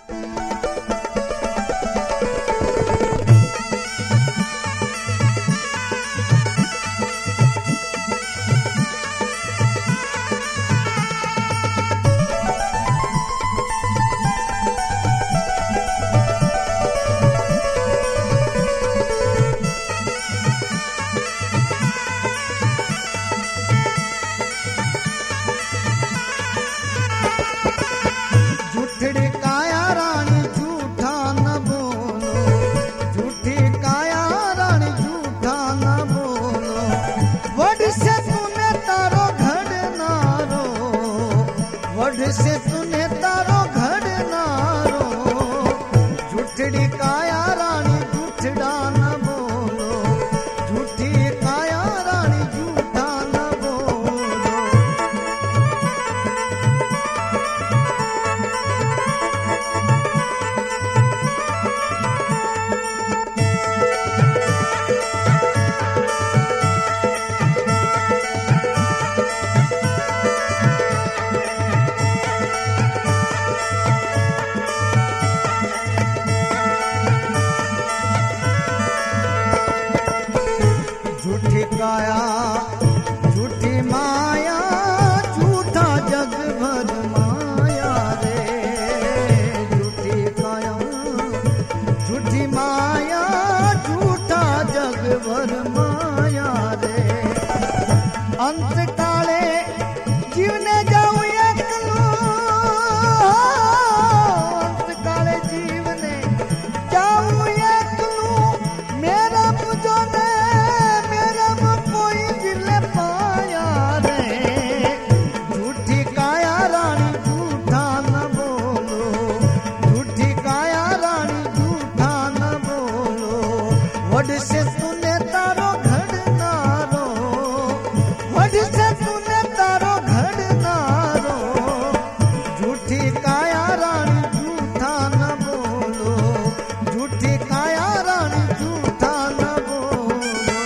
से तूने तारो घर नारो, झूठड़ी काया रानी झूठड़ा न बोलो, झूठी काया रानी झूठा न बोलो। झूठी काया झूठी माया, झूठा जग भर माया रे। झूठी काया झूठी माया, झूठा जग भर माया रे। अंत काले जीवने जाऊं एकलो, अंत काले जीवने जाऊं एकलो, मेरा मुझो ने वड से तूने तारो घर नारो, वड से तूने तारो घर नारो, झूठी काया रानी झूठा न बोलो, झूठी काया रानी झूठा न बोलो।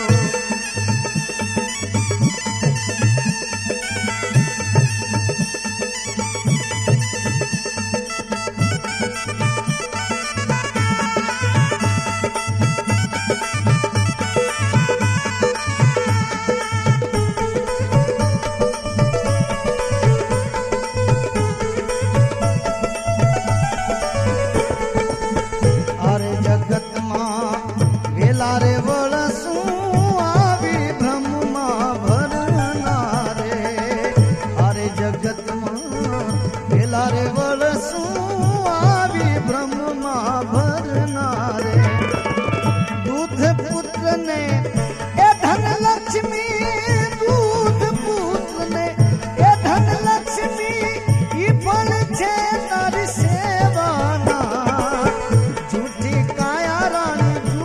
रे वळसू आवी भ्रम मां भरना रे, अरे जगत मां भेला रे वळसू आवी भ्रम मां भरना रे। दूध पुत्र ने ए धन लक्ष्मी, दूध पुत्र ने ए धन लक्ष्मी, ई फल छे तारी सेवाना। झूठी काया रानी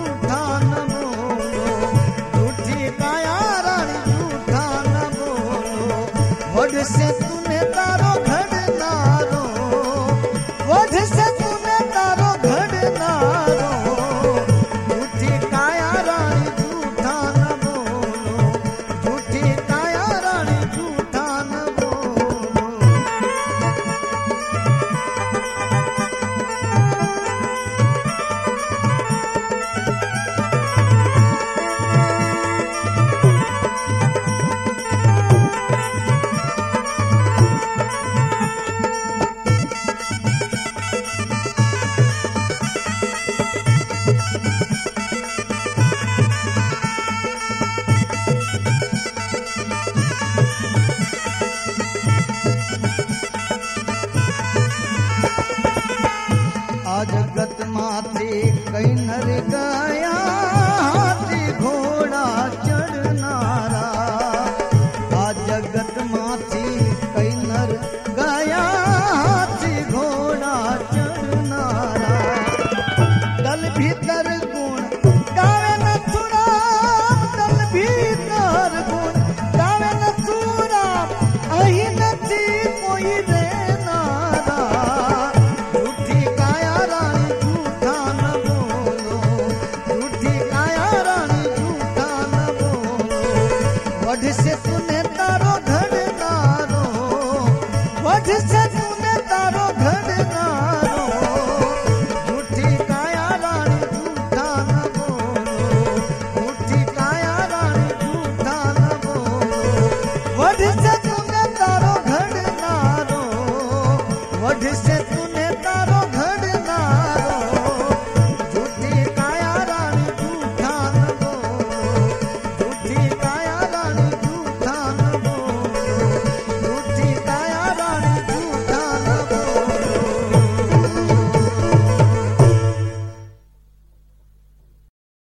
वड से तूने तारो घर नारो, वड से तूने तारो घर नारो, झूठी काया रानी झूठा न बोलो, झूठी काया रानी झूठा न बोलो। जगत माथे कई नर